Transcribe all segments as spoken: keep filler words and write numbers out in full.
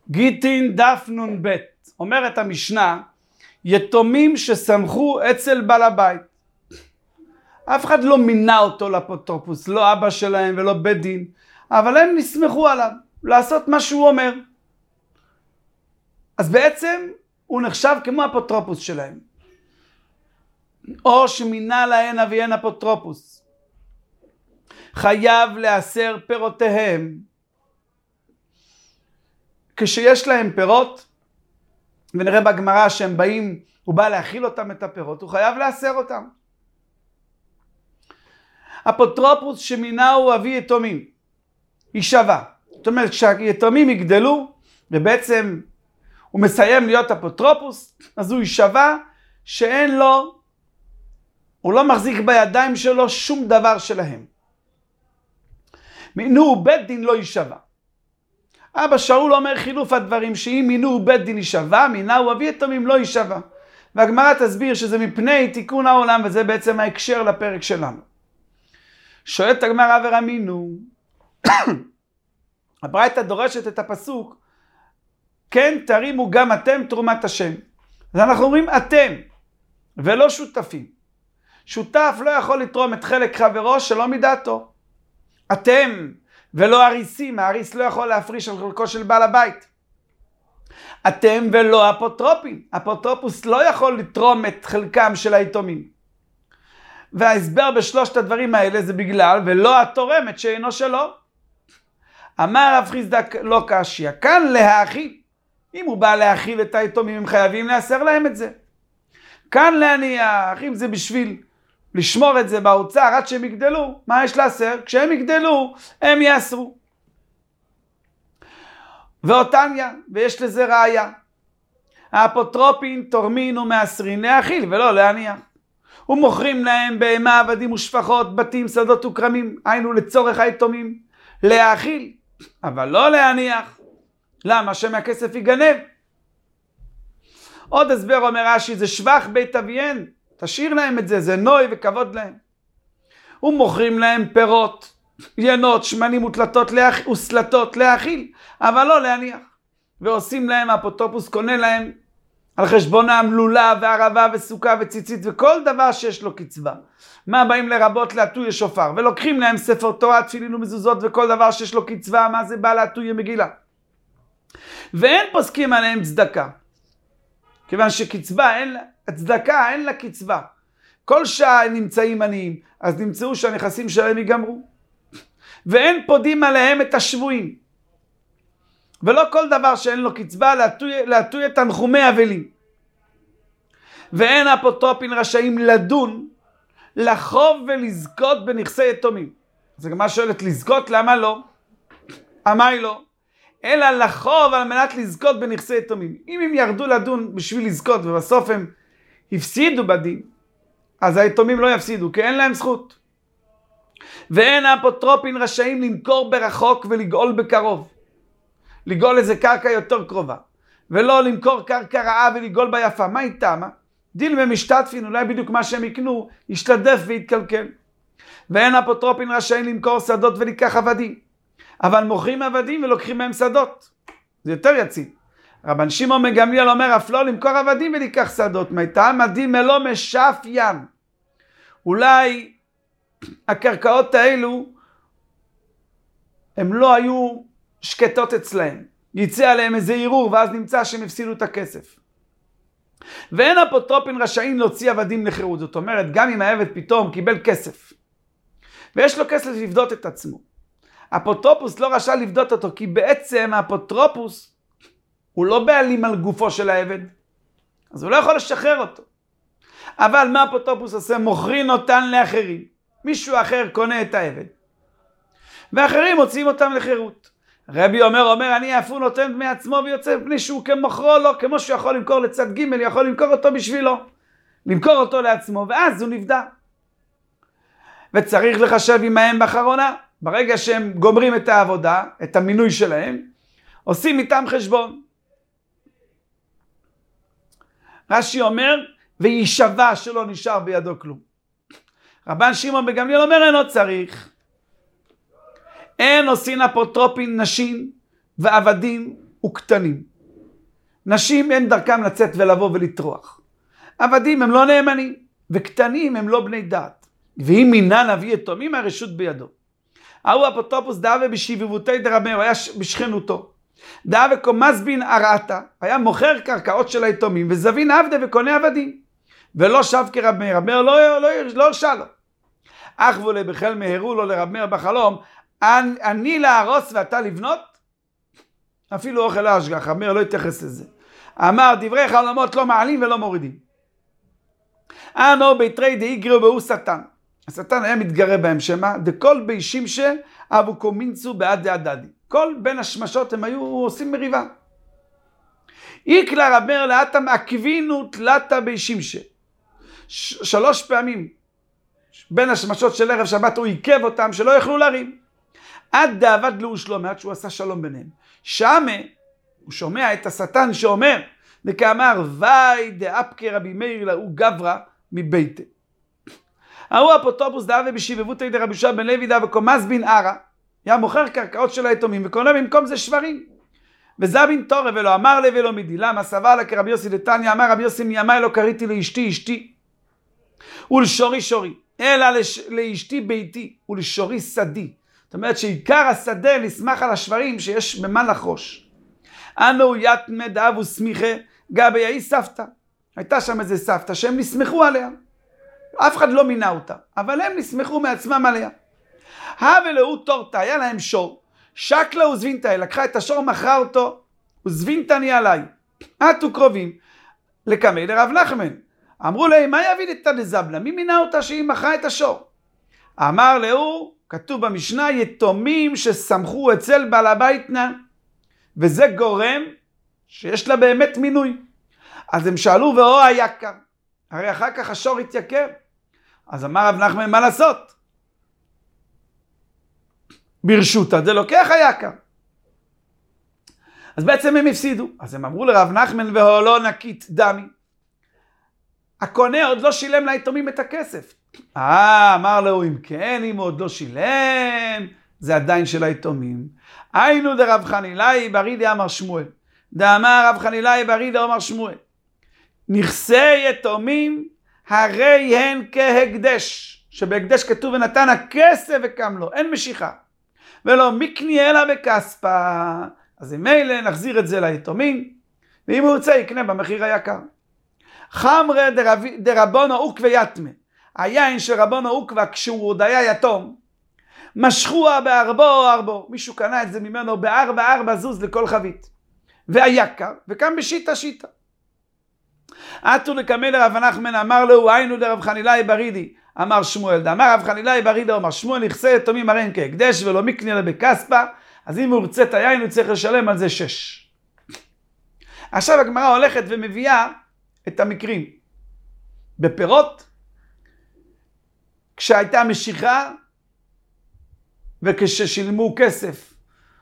גיטין דף נון בית, אומרת המשנה, יתומים שסמכו אצל בעל הבית. אף אחד לא מינה אותו לאפוטרופוס, לא אבא שלהם ולא בית דין, אבל הם נסמכו עליו, לעשות מה שהוא אומר. אז בעצם הוא נחשב כמו אפוטרופוס שלהם. או שמינה להן אביהן אפוטרופוס. חייב לאסר פירותיהם. כשיש להם פירות, ונראה בגמרא שהם באים, הוא בא להאכיל אותם את הפירות, הוא חייב לאסר אותם. אפוטרופוס שמינה הוא אבי יתומים, יישבע. זאת אומרת, כשהיתומים יגדלו, ובעצם הוא מסיים להיות אפוטרופוס, אז הוא יישבע שאין לו, הוא לא מחזיק בידיים שלו שום דבר שלהם. מינו בית דין לא יישבע. אבא שאול אומר חילוף הדברים, שאם מינו בית דין יישבע, מינו אבי יתומים לא יישבע. והגמרא תסביר שזה מפני תיקון העולם, וזה בעצם ההקשר לפרק שלנו. שואלת הגמרא ורמינו, הברייתא דורשת את הפסוק, כן תרימו גם אתם תרומת השם. אז אנחנו אומרים אתם, ולא שותפים. שותף לא יכול לתרום את חלק חברו שלא מדעתו. אתם, ולא הריסים, ההריס לא יכול להפריש על חלקו של בעל הבית. אתם ולא אפוטרופים, אפוטרופוס לא יכול לתרום את חלקם של היתומים. וההסבר בשלושת הדברים האלה זה בגלל ולא התורמת שאינו שלו. אמר רב חיסדא לא קשיא, כאן להאכיל. אם הוא בא להאכיל את היתומים הם חייבים לאסר להם את זה. כאן להניח, אם זה בשביל לשמור את זה באוצר עד שהם יגדלו, מה יש לאסר? כשהם יגדלו הם יאסרו. ואותניה, ויש לזה ראיה, האפוטרופין תורמין ומאסרין להאכיל ולא להניח. ומוכרים להם בהמה עבדים ושפחות, בתים, שדות וכרמים, היינו לצורך היתומים, להאכיל, אבל לא להניח. למה? שמהכסף יגנב. עוד הסבר אומר רש"י, זה שבח בית אביהן, תשאיר להם את זה, זה נוי וכבוד להם. ומוכרים להם פירות, ינות, שמנים ותלתות להאכיל, וסלטות להאכיל, אבל לא להניח. ועושים להם, האפוטרופוס קונה להם על חשבונם לולה וערבה וסוכה וציצית וכל דבר שיש לו קצבה. מה באים לרבות להטוי שופר, ולוקחים להם ספר תורה, תפילין ומזוזות וכל דבר שיש לו קצבה, מה זה בא להטוי מגילה. ואין פוסקים עליהם צדקה. כיוון שקצבה אין לה, הצדקה אין לה קצבה. כל שעה נמצאים עניים, אז נמצאו שהנכסים שלהם ייגמרו. ואין פודים עליהם את השבויים. ולא כל דבר שאין לו קצבה להטוי, להטוי את תנחומי אבלים. ואין אפוטרופין רשאים לדון, לחוב ולזכות בנכסי יתומים. אז הגמרא שואלת לזכות, למה לא? אמי לא. אלא לחוב על מנת לזכות בנכסי יתומים. אם הם ירדו לדון בשביל לזכות ובסוף הם הפסידו בדין, אז היתומים לא יפסידו, כי אין להם זכות. ואין האפוטרופין רשאים למכור ברחוק ולגאול בקרוב. לגאול איזה קרקע יותר קרובה. ולא למכור קרקע רעה ולגאול ביפה. מה איתם? דיל ומשתתפין, אולי בדיוק מה שהם יקנו, ישתדף ויתקלקל. ואין אפוטרופין רשאים למכור שדות ולקח עבדים. אבל מוכרים עבדים ולוקחים מהם שדות. זה יותר יציב. רבן שמעון בן גמליאל אומר, אף לא למכור עבדים ולקח שדות. מייתם עדים מלא משפיין. אולי הקרקעות האלו, הם לא היו שקטות אצלהם. יצא עליהם איזה ערעור, ואז נמצא שהם הפסידו את הכסף. ואין אפוטרופין רשאים להוציא עבדים לחירות. זאת אומרת, גם אם העבד פתאום קיבל כסף, ויש לו כסף לבדות את עצמו, אפוטרופוס לא רשאי לבדות אותו, כי בעצם האפוטרופוס הוא לא בעלים על גופו של העבד, אז הוא לא יכול לשחרר אותו. אבל מה אפוטרופוס עושה? מוכרין אותן לאחרים. מישהו אחר קונה את העבד, ואחרים מוציאים אותם לחירות. רבי אומר, אומר, אני אף הוא נותן מעצמו ויוצא מפני שהוא כמוכרו לו, כמו שהוא יכול למכור לצד ג' יכול למכור אותו בשבילו, למכור אותו לעצמו, ואז הוא נפדה. וצריך לחשב עמהם באחרונה, ברגע שהם גומרים את העבודה, את המינוי שלהם, עושים איתם חשבון. רש"י אומר, וישבע שלא נשאר בידו כלום. רבן שמעון בן גמליאל אומר, אינו צריך. אין עושים אפוטרופין נשים ועבדים וקטנים. נשים אין דרכם לצאת ולבוא ולטרוח. עבדים הם לא נאמנים, וקטנים הם לא בני דעת. ואם מינה נביא יתומים, הרשות בידו. ההוא אפוטרופוס דאבה בשבבותי דרבה, הוא היה בשכנותו. דאבה קומזבין ארעתה, היה מוכר קרקעות של היתומים, וזבין עבדה וקונה עבדים. ולא שב כרב מאיר, רב מאיר לא, לא, לא הרשה לו. אך ואולי בכלל מהרו לו לרב מאיר בחלום, אני להרוס ואתה לבנות? אפילו אוכל להשגח, רב מאיר לא התייחס לזה. אמר דברי חלומות לא מעלים ולא מורידים. אמר ביתרי דאיגרו והוא שטן. השטן היה מתגרה בהם, שמה? דכל בי שמשה אבו קומינצו בעד דעדדי. כל בין השמשות הם היו עושים מריבה. איקלה רב מאיר לאטם עקבינו תלתה בי שמשה. שלוש פעמים בין השמשות של ערב שבת הוא עיכב אותם שלא יכלו להרים. עד דאבד לו שלום, עד שהוא עשה שלום ביניהם. שמה הוא שומע את השטן שאומר, וכאמר וי דאפקי רבי מאיר להוא גברא מביתה. ההוא אפוטרופוס דאבה בשבבותי דרבי יהושע בן לוי דאבה קומז בן ערה, היה מוכר קרקעות של היתומים וקונה במקום זה שברים. וזבין תורה ולא אמר לי ולא מידי. למה? סבר לה כרבי יוסי דתניא, אמר רבי יוסי מימי לא קראתי לאשתי אשתי ולשורי שורי, אלא לש... לאשתי ביתי ולשורי שדי. זאת אומרת שעיקר השדה נסמך על השברים שיש במה לחרוש. אנו יתמא דאבו סמיכה גבי יאי סבתא. הייתה שם איזה סבתא שהם נסמכו עליה. אף אחד לא מינה אותה, אבל הם נסמכו מעצמם עליה. הווה לאו תורתא, היה להם שור. שקלה וזבינתא, לקחה את השור, מכרה אותו, וזבינתני עליי. עטו קרובים, לקמי לרב נחמן. אמרו להם, מה יביא את הדזבלה? מי מינה אותה שהיא מכרה את השור? אמר לאו, כתוב במשנה, יתומים שסמכו אצל בעל הבית נא. וזה גורם שיש לה באמת מינוי. אז הם שאלו, ואו היקר. הרי אחר כך השור התייקר. אז אמר רב נחמן, מה לעשות? ברשותה, זה לוקח היקר. אז בעצם הם הפסידו. אז הם אמרו לרב נחמן, והוא לא נקית דמי. הקונה עוד לא שילם ליתומים את הכסף. אה, אמר לו, אם כן, אם עוד לא שילם, זה עדיין של היתומים. היינו דרב חנילאי ברידי אמר שמואל. דאמר רב חנילאי ברידי אמר שמואל. נכסי יתומים הרי הן כהקדש. שבהקדש כתוב ונתן הכסף וקם לו. אין משיכה. ולא מקני אלא בכספה. אז אם מילא נחזיר את זה ליתומים. ואם הוא יוצא יקנה במחיר היקר. חמרה דרבונו עוקווה יתמה. היין של רבונו עוקווה כשהוא עוד היה יתום. משכוה בארבו או ארבו. מישהו קנה את זה ממנו בארבע ארבע זוז לכל חבית. והיקר וקם בשיטה שיטה. עטו לקמא לרב נחמן אמר לו היינו דרב חנילאי ברידי אמר שמואל. אמר רב חנילאי ברידי אמר שמואל נכסי יתומים הרי הן כהקדש ולא מקני אלא בכספה. אז אם הוא רוצה את היין הוא צריך לשלם על זה שש. עכשיו הגמרא הולכת ומביאה את המקרים. בפירות, כשהייתה משיכה וכששילמו כסף,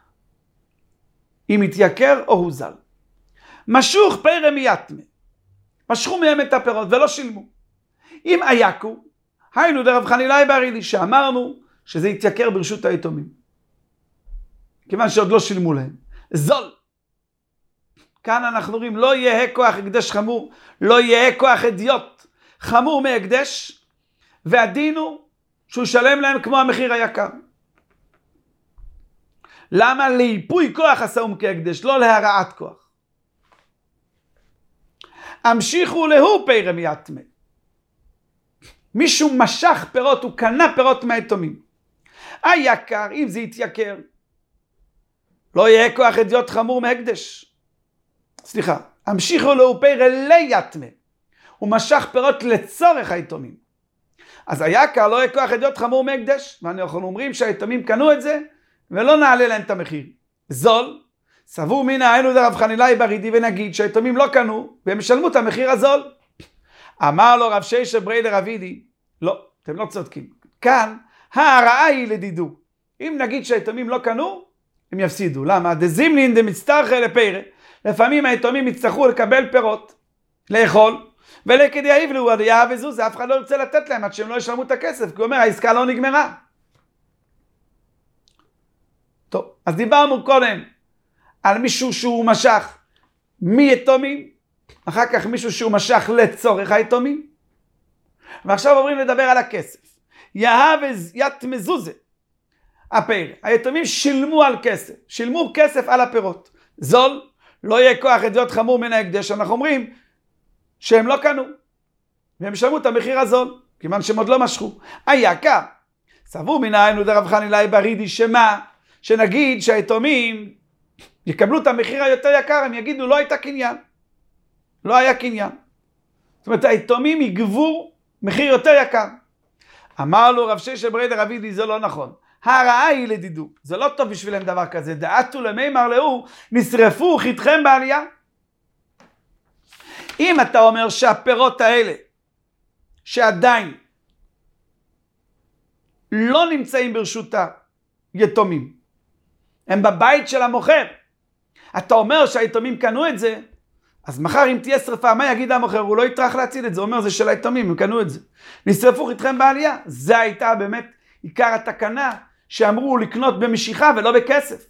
אם התייקר או הוזל. משוך פרא מיתמא. משכו מהם את הפירות ולא שילמו. אם הייקו, היינו דרב חנילאי ברידי, שאמרנו שזה יתייקר ברשות היתומים. כיוון שעוד לא שילמו להם. זול. כאן אנחנו רואים, לא יהיה כוח הקדש חמור, לא יהיה כוח אדיוט חמור מהקדש, והדין הוא שהוא שלם להם כמו המחיר היקר. למה? להיפוי כוח עשאום כהקדש, לא להרעת כוח. המשיכו להוא פרא מיתמא. מישהו משך פירות, הוא קנה פירות מהיתומים. היקר, אם זה יתייקר, לא יהיה כוח אדיוט חמור מהקדש. סליחה, המשיכו להוא פרא ליתמא. הוא משך פירות לצורך היתומים. אז היקר לא יהיה כוח אדיוט חמור מהקדש. ואנחנו אומרים שהיתומים קנו את זה, ולא נעלה להם את המחיר. זול, סבור מינה היינו דרב חנילאי ברידי ונגיד שהיתומים לא קנו, והם משלמו את המחיר הזול. אמר לו רב שיישא ברי לרבידי, לא, אתם לא צודקים. כאן, ההרעה היא לדידו. אם נגיד שהיתומים לא קנו, הם יפסידו. למה? דזימנין דמצטרכי לפרא. לפעמים היתומים יצטרכו לקבל פירות, לאכול, ולכדי היבלו עד יהב וזוז, אף אחד לא ירצה לתת להם עד שהם לא ישלמו את הכסף, כי הוא אומר, העסקה לא נגמרה. טוב, אז דיברנו קודם על מישהו שהוא משך מיתומים, אחר כך מישהו שהוא משך לצורך היתומים, ועכשיו עוברים לדבר על הכסף. יהב ית מזוזה, הפר, היתומים שילמו על כסף, שילמו כסף על הפירות. זול, לא יהיה כוח עדיות חמור מן ההקדש, אנחנו אומרים שהם לא קנו, והם שלמו את המחיר הזול, כיוון שהם עוד לא משכו. היקר, סבור מן העין ודרב חנילאי ברידי, שמה? שנגיד שהיתומים יקבלו את המחיר היותר יקר, הם יגידו לא הייתה קניין, לא היה קניין. זאת אומרת, היתומים יגבו מחיר יותר יקר. אמר לו רב ששת ברי דרבידי, זה לא נכון. הרעה היא לדידו, זה לא טוב בשבילם דבר כזה. דעתו למימר לאו, נשרפו חיתכם בעלייה. אם אתה אומר שהפירות האלה, שעדיין לא נמצאים ברשות היתומים, הם בבית של המוכר, אתה אומר שהיתומים קנו את זה, אז מחר אם תהיה שרפה, מה יגיד המוכר? הוא לא יטרח להציל את זה, הוא אומר זה של היתומים, הם קנו את זה. נשרפו חיתכם בעלייה. זה הייתה באמת עיקר התקנה, שאמרו לקנות במשיכה ולא בכסף.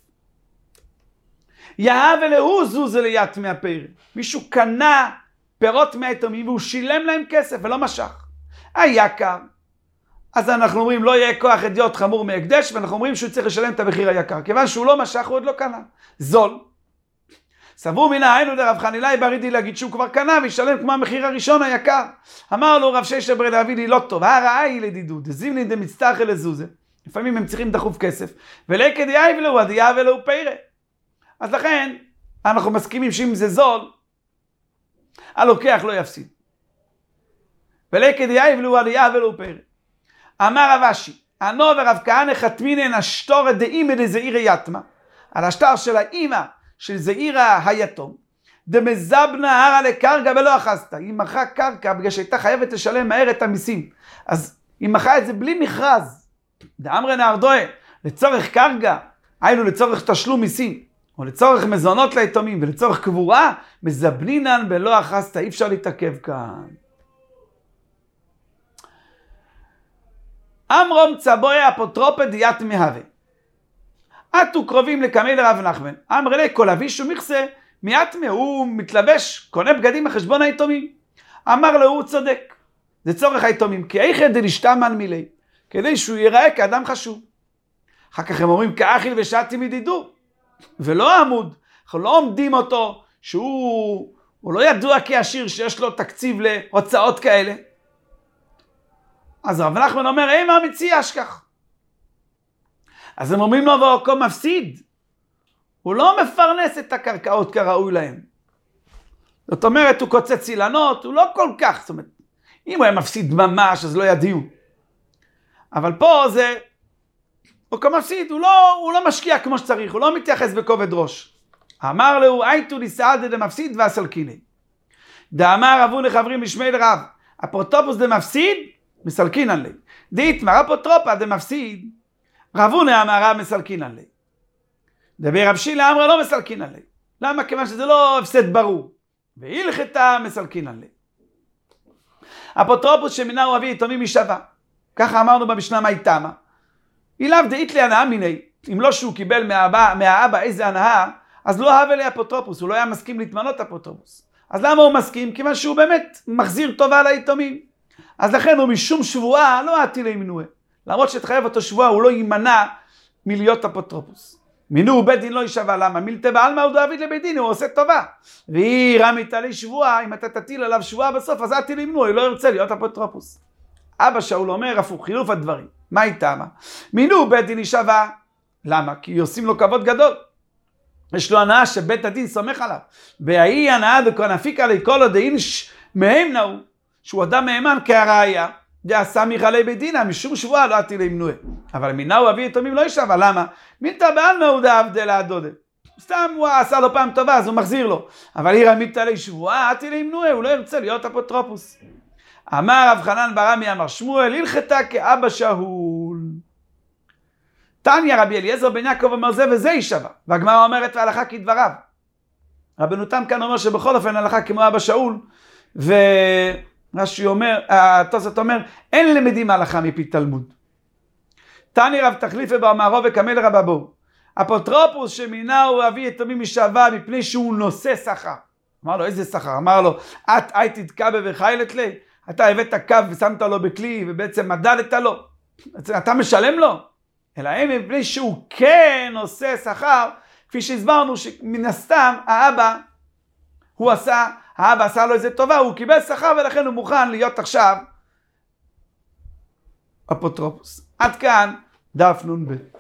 יהב אלוהו זוזה ליית מהפר. מישהו קנה פירות מהיתומים והוא שילם להם כסף ולא משך. היקר. אז אנחנו אומרים לא יהיה כוח עדיות חמור מהקדש, ואנחנו אומרים שהוא צריך לשלם את המחיר היקר. כיוון שהוא לא משך הוא עוד לא קנה. זול. סבור מן העין ודרב חנילאי ברידי להגיד שהוא כבר קנה וישלם כמו המחיר הראשון היקר. אמר לו רב ששת ברי דרבידי לא טוב, הרעה היא לדידות, דזימני דמצטרחי לזוזה. לפעמים הם צריכים דחוף כסף, ולקד יאיב לו עדייה ולו פיירה. אז לכן אנחנו מסכימים שאם זה זול, הלוקח לא יפסיד. ולקד יאיב לו עדייה ולו פיירה. אמר רב אשי, אנו ורב כהנא חתמינן השטור דאימא דזעירא יתמא, על השטר של האימא של זעירא היתום, דמזבנה הרא לקרקע ולא אחזת. היא מכרה קרקע בגלל שהייתה חייבת לשלם מהר את המיסים, אז היא מכרה את זה בלי מכרז. דאמרי נהרדוה, לצורך קרקע, היינו לצורך תשלום מיסים, או לצורך מזונות ליתומים, ולצורך קבורה, מזבנינן בלא אחזת, אי אפשר להתעכב כאן. אמרום צבוי אפוטרופה דיית מהווה. עתו קרובים לקמי לרב נחמן. אמר אלי כל אביש ומכסה, מיתמה, הוא מתלבש, קונה בגדים החשבון היתומים. אמר לו, הוא צודק. זה צורך היתומים, כי איכא דלשתמן מילי, כדי שהוא ייראה כאדם חשוב. אחר כך הם אומרים, כאכיל ושתי מדידור, ולא עמוד. אנחנו לא עומדים אותו, שהוא הוא לא ידוע כעשיר, שיש לו תקציב להוצאות כאלה. אז רב נחמן אומר, אין מה מציע אשכח. אז הם אומרים לו, והוא כה מפסיד. הוא לא מפרנס את הקרקעות כראוי להם. זאת אומרת, הוא קוצץ אילנות, הוא לא כל כך. זאת אומרת, אם הוא היה מפסיד ממש, אז לא ידיעו. אבל פה זה, הוא כה מפסיד, הוא לא, הוא לא משקיע כמו שצריך, הוא לא מתייחס בכובד ראש. אמר לו, הייתו לי סעדה דמפסיד ואסלקיני. דאמר אבו לחברים משמי לרב, אפוטרופוס דמפסיד, מסלקינן לי. דיתמר אפוטרופה דמפסיד, רבונה אמרה מסלקינן לי. דבר רב שילה אמרה לא מסלקינן לי. למה? כיוון שזה לא הפסד ברור. והלכתה מסלקינן לי. אפוטרופוס שמינה הוא אבי יתומים משווה. ככה אמרנו במשנה מה איתמה. אילאו דאית לי הנאה מיני. אם לא שהוא קיבל מהאבא, מהאבא איזה הנאה, אז לא אהב אלי אפוטרופוס. הוא לא היה מסכים להתמנות אפוטרופוס. אז למה הוא מסכים? כיוון שהוא באמת מחזיר טובה ליתומים. אז לכן הוא משום שבועה לא עתי לימנוה. למרות שתחייב אותו שבועה, הוא לא יימנע מלהיות אפוטרופוס. מינו בית דין לא יישבע, למה? מילתא בעלמא הוא דאביד לבית דין, הוא עושה טובה. והיא רמית עלי שבועה, אם אתה תטיל עליו שבועה בסוף, אז עתי לימנוה, הוא לא ירצה להיות אפוטרופוס. אבא שאול אומר, הפוך, חילוף הדברים. מה איתה מה? מינו בית דין יישבע, למה? כי עושים לו כבוד גדול. יש לו הנאה שבית הדין סומך עליו. והיא הנאה דכון אפיק עלי כל עוד אינש מהם נאו, שהוא אדם מהימן כהראיה, דעשה מיכלי בית דינא, משום שבועה לא עתי לימנוה. אבל מינהו אבי יתומים לא יישבע, למה? מילתא בעלמא הוא דאבדל הדודה. סתם הוא עשה לו פעם טובה, אז הוא מחזיר לו. אבל היא רמית עלי שבועה, עתי לימנוה, הוא לא ירצה להיות אפוטרופוס. אמר רב חנן ברמי אמר שמואל, הלכתה כאבא שאול. תניא רבי אליעזר בן יעקב אומר זה וזה יישבע. והגמרא אומרת והלכה כדבריו. רבנו תם כאן אומר שבכל אופן הלכה כמו אבא שאול, ורש"י אומר, התוספות אומר, אין למדים הלכה מפי תלמוד. תני רב תחליפה באמרו וקמא לרב אבו. אפוטרופוס שמינה הוא אבי יתומים משעבר מפני שהוא נושא שכר. אמר לו, איזה שכר? אמר לו, את היית תתקבה וחיילת לי? אתה הבאת קו ושמת לו בכלי ובעצם מדדת לו. אתה משלם לו? אלא הם מפני שהוא כן עושה שכר, כפי שהסברנו שמן הסתם האבא, הוא עשה, האבא עשה לו איזה טובה, הוא קיבל שכר ולכן הוא מוכן להיות עכשיו אפוטרופוס. עד כאן דף נון ב'.